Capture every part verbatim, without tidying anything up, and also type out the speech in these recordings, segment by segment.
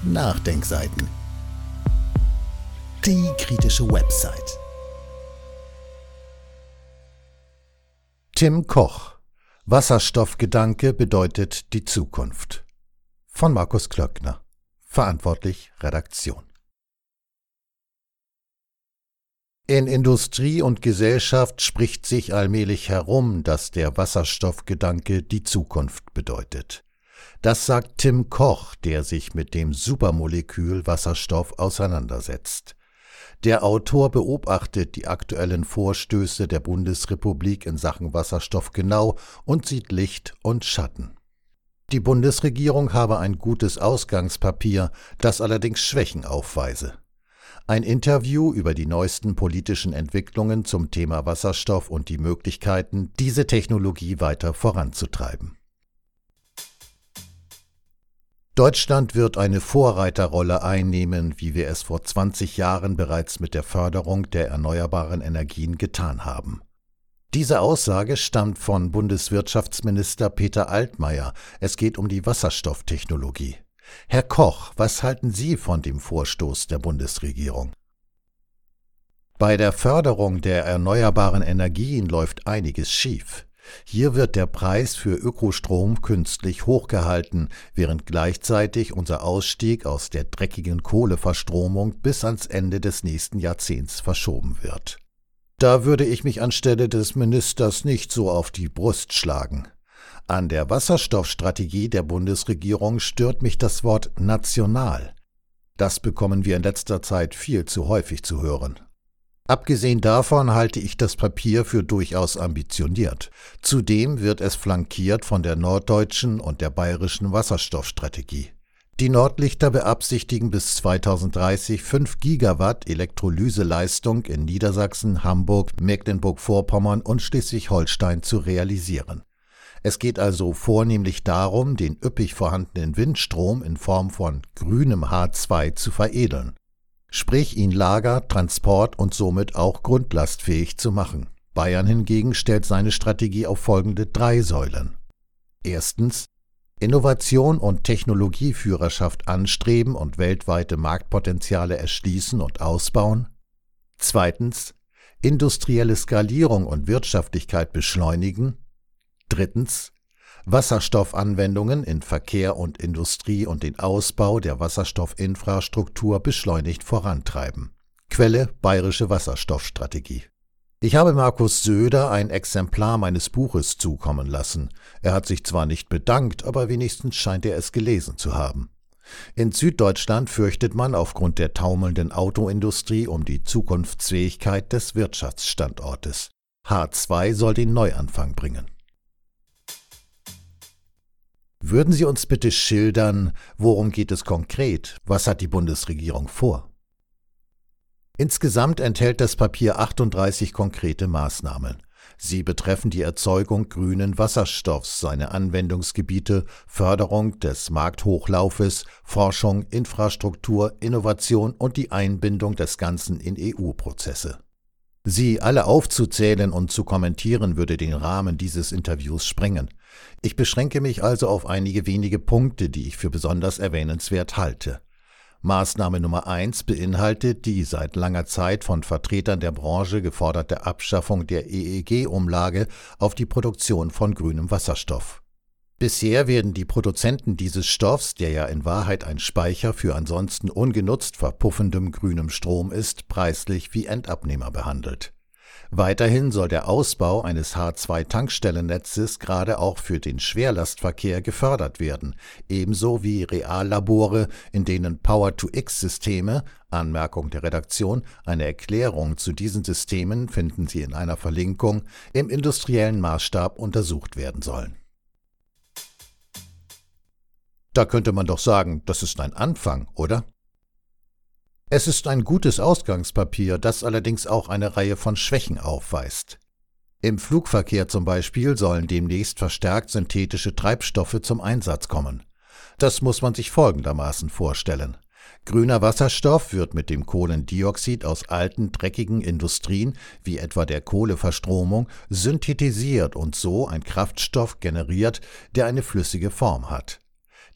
Nachdenkseiten. Die kritische Website. Tim Koch. Wasserstoffgedanke bedeutet die Zukunft. Von Markus Klöckner. Verantwortlich Redaktion. In Industrie und Gesellschaft spricht sich allmählich herum, dass der Wasserstoffgedanke die Zukunft bedeutet. Das sagt Tim Koch, der sich mit dem Supermolekül Wasserstoff auseinandersetzt. Der Autor beobachtet die aktuellen Vorstöße der Bundesrepublik in Sachen Wasserstoff genau und sieht Licht und Schatten. Die Bundesregierung habe ein gutes Ausgangspapier, das allerdings Schwächen aufweise. Ein Interview über die neuesten politischen Entwicklungen zum Thema Wasserstoff und die Möglichkeiten, diese Technologie weiter voranzutreiben. Deutschland wird eine Vorreiterrolle einnehmen, wie wir es vor zwanzig Jahren bereits mit der Förderung der erneuerbaren Energien getan haben. Diese Aussage stammt von Bundeswirtschaftsminister Peter Altmaier. Es geht um die Wasserstofftechnologie. Herr Koch, was halten Sie von dem Vorstoß der Bundesregierung? Bei der Förderung der erneuerbaren Energien läuft einiges schief. Hier wird der Preis für Ökostrom künstlich hochgehalten, während gleichzeitig unser Ausstieg aus der dreckigen Kohleverstromung bis ans Ende des nächsten Jahrzehnts verschoben wird. Da würde ich mich anstelle des Ministers nicht so auf die Brust schlagen. An der Wasserstoffstrategie der Bundesregierung stört mich das Wort national. Das bekommen wir in letzter Zeit viel zu häufig zu hören. Abgesehen davon halte ich das Papier für durchaus ambitioniert. Zudem wird es flankiert von der norddeutschen und der bayerischen Wasserstoffstrategie. Die Nordlichter beabsichtigen bis zweitausenddreißig fünf Gigawatt Elektrolyseleistung in Niedersachsen, Hamburg, Mecklenburg-Vorpommern und Schleswig-Holstein zu realisieren. Es geht also vornehmlich darum, den üppig vorhandenen Windstrom in Form von grünem H zwei zu veredeln. Sprich ihn lager-, transport- und somit auch grundlastfähig zu machen. Bayern hingegen stellt seine Strategie auf folgende drei Säulen. Erstens, Innovation und Technologieführerschaft anstreben und weltweite Marktpotenziale erschließen und ausbauen. Zweitens, industrielle Skalierung und Wirtschaftlichkeit beschleunigen. Drittens, Wasserstoffanwendungen in Verkehr und Industrie und den Ausbau der Wasserstoffinfrastruktur beschleunigt vorantreiben. Quelle Bayerische Wasserstoffstrategie. Ich habe Markus Söder ein Exemplar meines Buches zukommen lassen. Er hat sich zwar nicht bedankt, aber wenigstens scheint er es gelesen zu haben. In Süddeutschland fürchtet man aufgrund der taumelnden Autoindustrie um die Zukunftsfähigkeit des Wirtschaftsstandortes. H zwei soll den Neuanfang bringen. Würden Sie uns bitte schildern, worum geht es konkret? Was hat die Bundesregierung vor? Insgesamt enthält das Papier achtunddreißig konkrete Maßnahmen. Sie betreffen die Erzeugung grünen Wasserstoffs, seine Anwendungsgebiete, Förderung des Markthochlaufes, Forschung, Infrastruktur, Innovation und die Einbindung des Ganzen in E U-Prozesse. Sie alle aufzuzählen und zu kommentieren, würde den Rahmen dieses Interviews sprengen. Ich beschränke mich also auf einige wenige Punkte, die ich für besonders erwähnenswert halte. Maßnahme Nummer eins beinhaltet die seit langer Zeit von Vertretern der Branche geforderte Abschaffung der E E G-Umlage auf die Produktion von grünem Wasserstoff. Bisher werden die Produzenten dieses Stoffs, der ja in Wahrheit ein Speicher für ansonsten ungenutzt verpuffendem grünem Strom ist, preislich wie Endabnehmer behandelt. Weiterhin soll der Ausbau eines H zwei Tankstellennetzes gerade auch für den Schwerlastverkehr gefördert werden, ebenso wie Reallabore, in denen Power-to-X-Systeme, Anmerkung der Redaktion, eine Erklärung zu diesen Systemen finden Sie in einer Verlinkung, im industriellen Maßstab untersucht werden sollen. Da könnte man doch sagen, das ist ein Anfang, oder? Es ist ein gutes Ausgangspapier, das allerdings auch eine Reihe von Schwächen aufweist. Im Flugverkehr zum Beispiel sollen demnächst verstärkt synthetische Treibstoffe zum Einsatz kommen. Das muss man sich folgendermaßen vorstellen. Grüner Wasserstoff wird mit dem Kohlendioxid aus alten, dreckigen Industrien, wie etwa der Kohleverstromung, synthetisiert und so ein Kraftstoff generiert, der eine flüssige Form hat.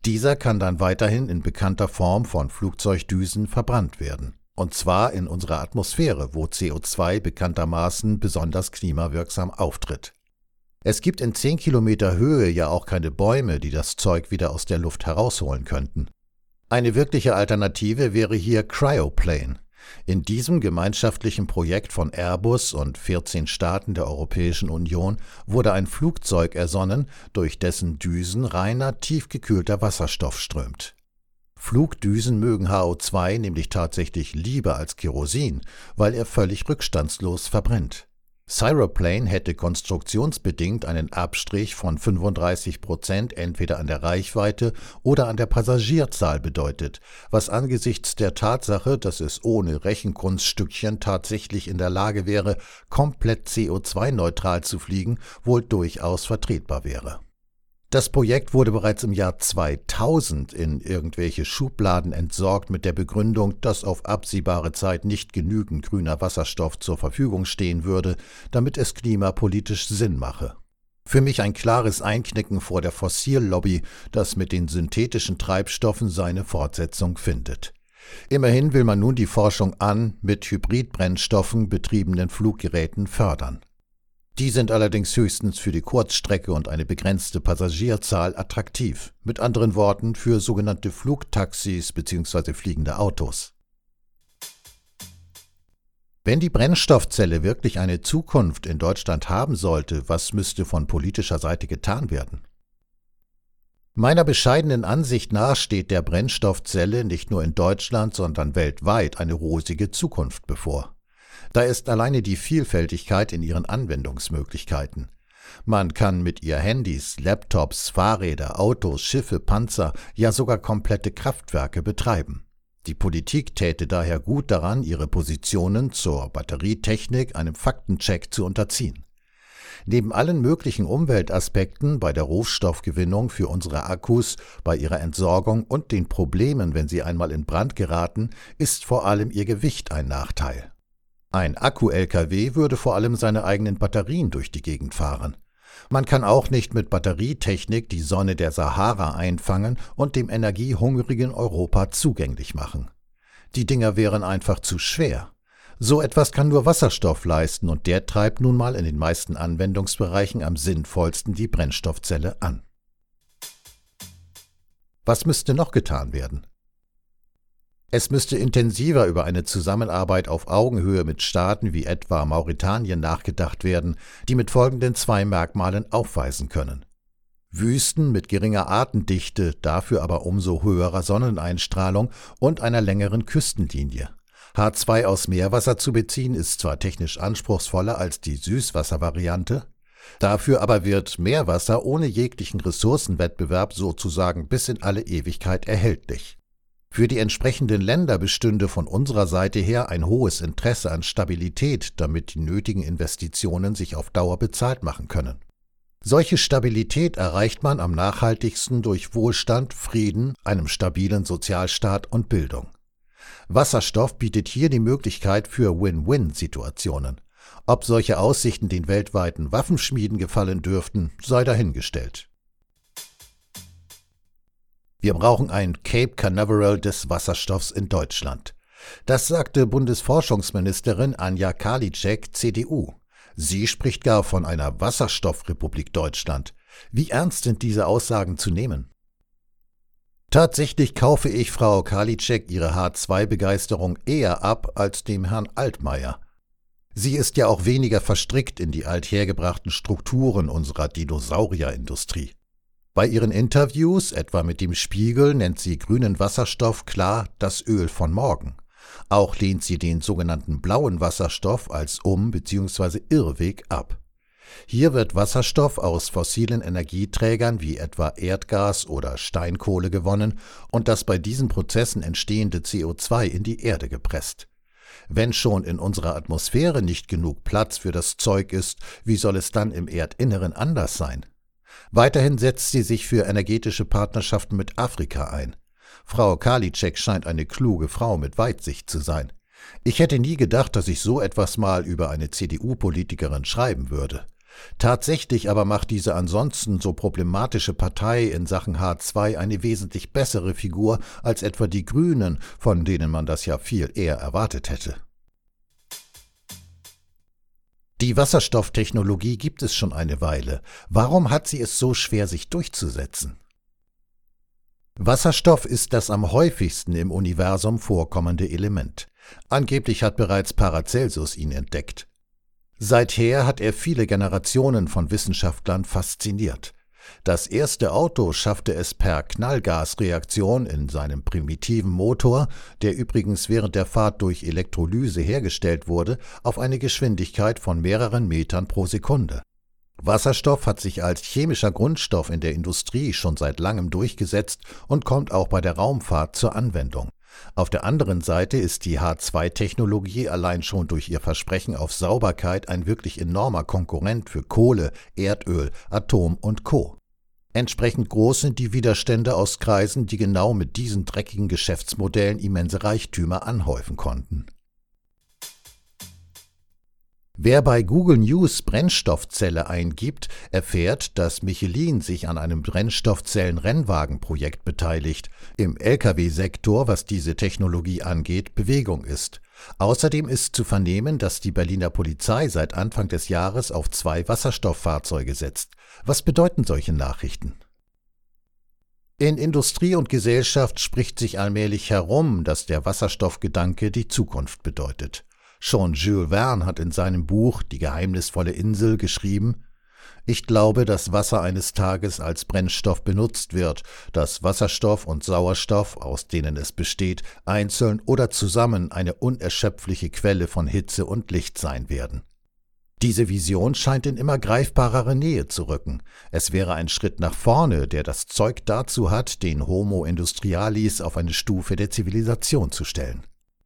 Dieser kann dann weiterhin in bekannter Form von Flugzeugdüsen verbrannt werden. Und zwar in unserer Atmosphäre, wo C O zwei bekanntermaßen besonders klimawirksam auftritt. Es gibt in zehn Kilometer Höhe ja auch keine Bäume, die das Zeug wieder aus der Luft herausholen könnten. Eine wirkliche Alternative wäre hier Cryoplane. In diesem gemeinschaftlichen Projekt von Airbus und vierzehn Staaten der Europäischen Union wurde ein Flugzeug ersonnen, durch dessen Düsen reiner, tiefgekühlter Wasserstoff strömt. Flugdüsen mögen H O zwei nämlich tatsächlich lieber als Kerosin, weil er völlig rückstandslos verbrennt. Cyroplane hätte konstruktionsbedingt einen Abstrich von fünfunddreißig Prozent entweder an der Reichweite oder an der Passagierzahl bedeutet, was angesichts der Tatsache, dass es ohne Rechenkunststückchen tatsächlich in der Lage wäre, komplett C O zwei neutral zu fliegen, wohl durchaus vertretbar wäre. Das Projekt wurde bereits im Jahr zweitausend in irgendwelche Schubladen entsorgt mit der Begründung, dass auf absehbare Zeit nicht genügend grüner Wasserstoff zur Verfügung stehen würde, damit es klimapolitisch Sinn mache. Für mich ein klares Einknicken vor der Fossillobby, das mit den synthetischen Treibstoffen seine Fortsetzung findet. Immerhin will man nun die Forschung an mit Hybridbrennstoffen betriebenen Fluggeräten fördern. Die sind allerdings höchstens für die Kurzstrecke und eine begrenzte Passagierzahl attraktiv, mit anderen Worten für sogenannte Flugtaxis bzw. fliegende Autos. Wenn die Brennstoffzelle wirklich eine Zukunft in Deutschland haben sollte, was müsste von politischer Seite getan werden? Meiner bescheidenen Ansicht nach steht der Brennstoffzelle nicht nur in Deutschland, sondern weltweit eine rosige Zukunft bevor. Da ist alleine die Vielfältigkeit in ihren Anwendungsmöglichkeiten. Man kann mit ihr Handys, Laptops, Fahrräder, Autos, Schiffe, Panzer, ja sogar komplette Kraftwerke betreiben. Die Politik täte daher gut daran, ihre Positionen zur Batterietechnik einem Faktencheck zu unterziehen. Neben allen möglichen Umweltaspekten bei der Rohstoffgewinnung für unsere Akkus, bei ihrer Entsorgung und den Problemen, wenn sie einmal in Brand geraten, ist vor allem ihr Gewicht ein Nachteil. Ein Akku-L K W würde vor allem seine eigenen Batterien durch die Gegend fahren. Man kann auch nicht mit Batterietechnik die Sonne der Sahara einfangen und dem energiehungrigen Europa zugänglich machen. Die Dinger wären einfach zu schwer. So etwas kann nur Wasserstoff leisten und der treibt nun mal in den meisten Anwendungsbereichen am sinnvollsten die Brennstoffzelle an. Was müsste noch getan werden? Es müsste intensiver über eine Zusammenarbeit auf Augenhöhe mit Staaten wie etwa Mauretanien nachgedacht werden, die mit folgenden zwei Merkmalen aufweisen können. Wüsten mit geringer Artendichte, dafür aber umso höherer Sonneneinstrahlung und einer längeren Küstenlinie. H zwei aus Meerwasser zu beziehen ist zwar technisch anspruchsvoller als die Süßwasservariante, dafür aber wird Meerwasser ohne jeglichen Ressourcenwettbewerb sozusagen bis in alle Ewigkeit erhältlich. Für die entsprechenden Länder bestünde von unserer Seite her ein hohes Interesse an Stabilität, damit die nötigen Investitionen sich auf Dauer bezahlt machen können. Solche Stabilität erreicht man am nachhaltigsten durch Wohlstand, Frieden, einem stabilen Sozialstaat und Bildung. Wasserstoff bietet hier die Möglichkeit für Win-Win-Situationen. Ob solche Aussichten den weltweiten Waffenschmieden gefallen dürften, sei dahingestellt. Wir brauchen ein Cape Canaveral des Wasserstoffs in Deutschland. Das sagte Bundesforschungsministerin Anja Karliczek, C D U. Sie spricht gar von einer Wasserstoffrepublik Deutschland. Wie ernst sind diese Aussagen zu nehmen? Tatsächlich kaufe ich Frau Karliczek ihre H zwei Begeisterung eher ab als dem Herrn Altmaier. Sie ist ja auch weniger verstrickt in die althergebrachten Strukturen unserer Dinosaurierindustrie. Bei ihren Interviews, etwa mit dem Spiegel, nennt sie grünen Wasserstoff klar das Öl von morgen. Auch lehnt sie den sogenannten blauen Wasserstoff als Um- bzw. Irrweg ab. Hier wird Wasserstoff aus fossilen Energieträgern wie etwa Erdgas oder Steinkohle gewonnen und das bei diesen Prozessen entstehende C O zwei in die Erde gepresst. Wenn schon in unserer Atmosphäre nicht genug Platz für das Zeug ist, wie soll es dann im Erdinneren anders sein? Weiterhin setzt sie sich für energetische Partnerschaften mit Afrika ein. Frau Karliczek scheint eine kluge Frau mit Weitsicht zu sein. Ich hätte nie gedacht, dass ich so etwas mal über eine C D U-Politikerin schreiben würde. Tatsächlich aber macht diese ansonsten so problematische Partei in Sachen H zwei eine wesentlich bessere Figur als etwa die Grünen, von denen man das ja viel eher erwartet hätte. Die Wasserstofftechnologie gibt es schon eine Weile. Warum hat sie es so schwer, sich durchzusetzen? Wasserstoff ist das am häufigsten im Universum vorkommende Element. Angeblich hat bereits Paracelsus ihn entdeckt. Seither hat er viele Generationen von Wissenschaftlern fasziniert. Das erste Auto schaffte es per Knallgasreaktion in seinem primitiven Motor, der übrigens während der Fahrt durch Elektrolyse hergestellt wurde, auf eine Geschwindigkeit von mehreren Metern pro Sekunde. Wasserstoff hat sich als chemischer Grundstoff in der Industrie schon seit langem durchgesetzt und kommt auch bei der Raumfahrt zur Anwendung. Auf der anderen Seite ist die H zwei Technologie allein schon durch ihr Versprechen auf Sauberkeit ein wirklich enormer Konkurrent für Kohle, Erdöl, Atom und Co. Entsprechend groß sind die Widerstände aus Kreisen, die genau mit diesen dreckigen Geschäftsmodellen immense Reichtümer anhäufen konnten. Wer bei Google News Brennstoffzelle eingibt, erfährt, dass Michelin sich an einem Brennstoffzellen-Rennwagenprojekt beteiligt, im L K W-Sektor, was diese Technologie angeht, Bewegung ist. Außerdem ist zu vernehmen, dass die Berliner Polizei seit Anfang des Jahres auf zwei Wasserstofffahrzeuge setzt. Was bedeuten solche Nachrichten? In Industrie und Gesellschaft spricht sich allmählich herum, dass der Wasserstoffgedanke die Zukunft bedeutet. Schon Jules Verne hat in seinem Buch »Die geheimnisvolle Insel« geschrieben: »Ich glaube, dass Wasser eines Tages als Brennstoff benutzt wird, dass Wasserstoff und Sauerstoff, aus denen es besteht, einzeln oder zusammen eine unerschöpfliche Quelle von Hitze und Licht sein werden.« Diese Vision scheint in immer greifbarere Nähe zu rücken. Es wäre ein Schritt nach vorne, der das Zeug dazu hat, den Homo Industrialis auf eine Stufe der Zivilisation zu stellen.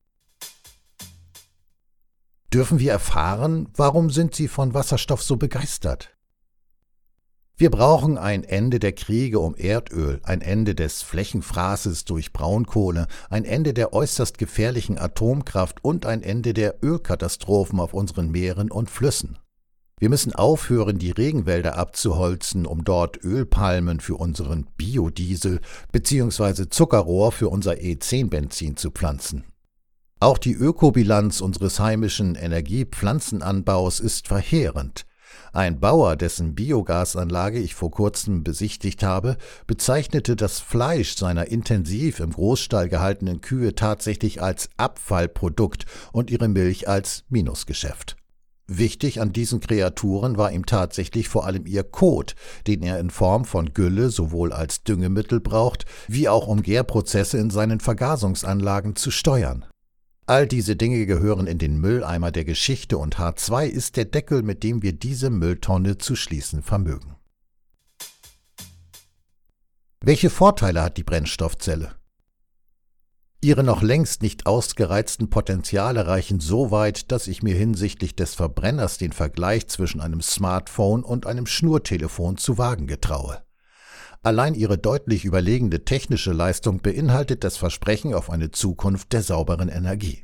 Dürfen wir erfahren, warum sind Sie von Wasserstoff so begeistert? Wir brauchen ein Ende der Kriege um Erdöl, ein Ende des Flächenfraßes durch Braunkohle, ein Ende der äußerst gefährlichen Atomkraft und ein Ende der Ölkatastrophen auf unseren Meeren und Flüssen. Wir müssen aufhören, die Regenwälder abzuholzen, um dort Ölpalmen für unseren Biodiesel bzw. Zuckerrohr für unser E zehn Benzin zu pflanzen. Auch die Ökobilanz unseres heimischen Energiepflanzenanbaus ist verheerend. Ein Bauer, dessen Biogasanlage ich vor kurzem besichtigt habe, bezeichnete das Fleisch seiner intensiv im Großstall gehaltenen Kühe tatsächlich als Abfallprodukt und ihre Milch als Minusgeschäft. Wichtig an diesen Kreaturen war ihm tatsächlich vor allem ihr Kot, den er in Form von Gülle sowohl als Düngemittel braucht, wie auch um Gärprozesse in seinen Vergasungsanlagen zu steuern. All diese Dinge gehören in den Mülleimer der Geschichte und H zwei ist der Deckel, mit dem wir diese Mülltonne zu schließen vermögen. Welche Vorteile hat die Brennstoffzelle? Ihre noch längst nicht ausgereizten Potenziale reichen so weit, dass ich mir hinsichtlich des Verbrenners den Vergleich zwischen einem Smartphone und einem Schnurtelefon zu wagen getraue. Allein ihre deutlich überlegene technische Leistung beinhaltet das Versprechen auf eine Zukunft der sauberen Energie.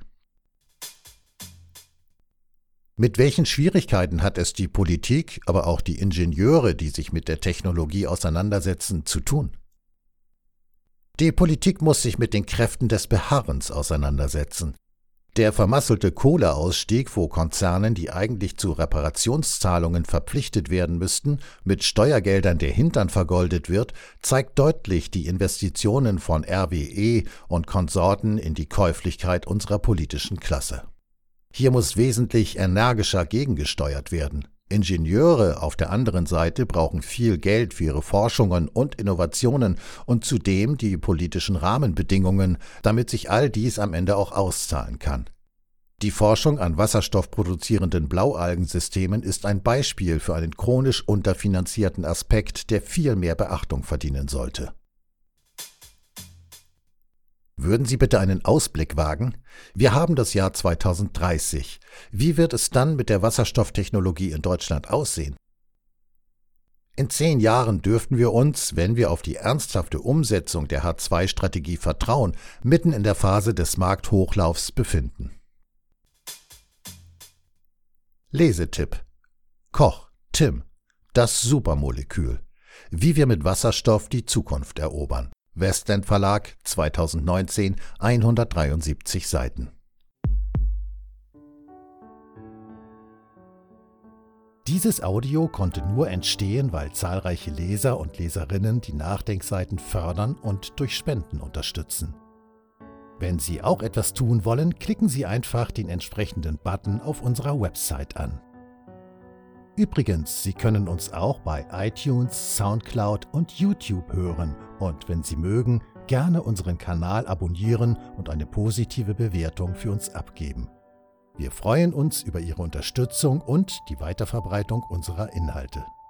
Mit welchen Schwierigkeiten hat es die Politik, aber auch die Ingenieure, die sich mit der Technologie auseinandersetzen, zu tun? Die Politik muss sich mit den Kräften des Beharrens auseinandersetzen. Der vermasselte Kohleausstieg, wo Konzernen, die eigentlich zu Reparationszahlungen verpflichtet werden müssten, mit Steuergeldern der Hintern vergoldet wird, zeigt deutlich die Investitionen von R W E und Konsorten in die Käuflichkeit unserer politischen Klasse. Hier muss wesentlich energischer gegengesteuert werden. Ingenieure auf der anderen Seite brauchen viel Geld für ihre Forschungen und Innovationen und zudem die politischen Rahmenbedingungen, damit sich all dies am Ende auch auszahlen kann. Die Forschung an wasserstoffproduzierenden Blaualgensystemen ist ein Beispiel für einen chronisch unterfinanzierten Aspekt, der viel mehr Beachtung verdienen sollte. Würden Sie bitte einen Ausblick wagen? Wir haben das Jahr zweitausenddreißig. Wie wird es dann mit der Wasserstofftechnologie in Deutschland aussehen? In zehn Jahren dürften wir uns, wenn wir auf die ernsthafte Umsetzung der H zwei Strategie vertrauen, mitten in der Phase des Markthochlaufs befinden. Lesetipp: Koch, Tim, das Supermolekül. Wie wir mit Wasserstoff die Zukunft erobern. Westend Verlag, zweitausendneunzehn, hundertdreiundsiebzig Seiten. Dieses Audio konnte nur entstehen, weil zahlreiche Leser und Leserinnen die Nachdenkseiten fördern und durch Spenden unterstützen. Wenn Sie auch etwas tun wollen, klicken Sie einfach den entsprechenden Button auf unserer Website an. Übrigens, Sie können uns auch bei iTunes, Soundcloud und YouTube hören und wenn Sie mögen, gerne unseren Kanal abonnieren und eine positive Bewertung für uns abgeben. Wir freuen uns über Ihre Unterstützung und die Weiterverbreitung unserer Inhalte.